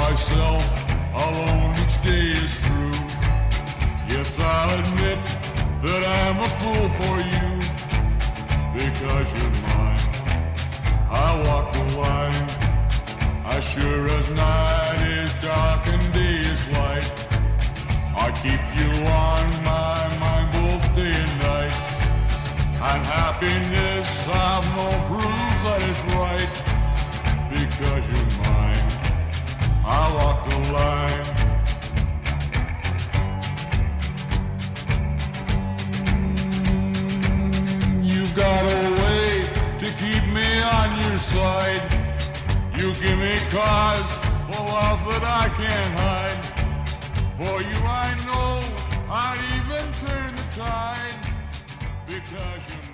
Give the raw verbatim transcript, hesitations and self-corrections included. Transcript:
myself alone each day is through. Yes, I'll admit that I'm a fool for you, because you're mine. I walk the line, as sure as night is dark and day is light. I keep you on my mind both day and night, and happiness I've no proves that it's right, because you're mine. I walk the line. You've got a way to keep me on your side. You give me cause for love that I can't hide. For you I know I'd even turn the tide, because you're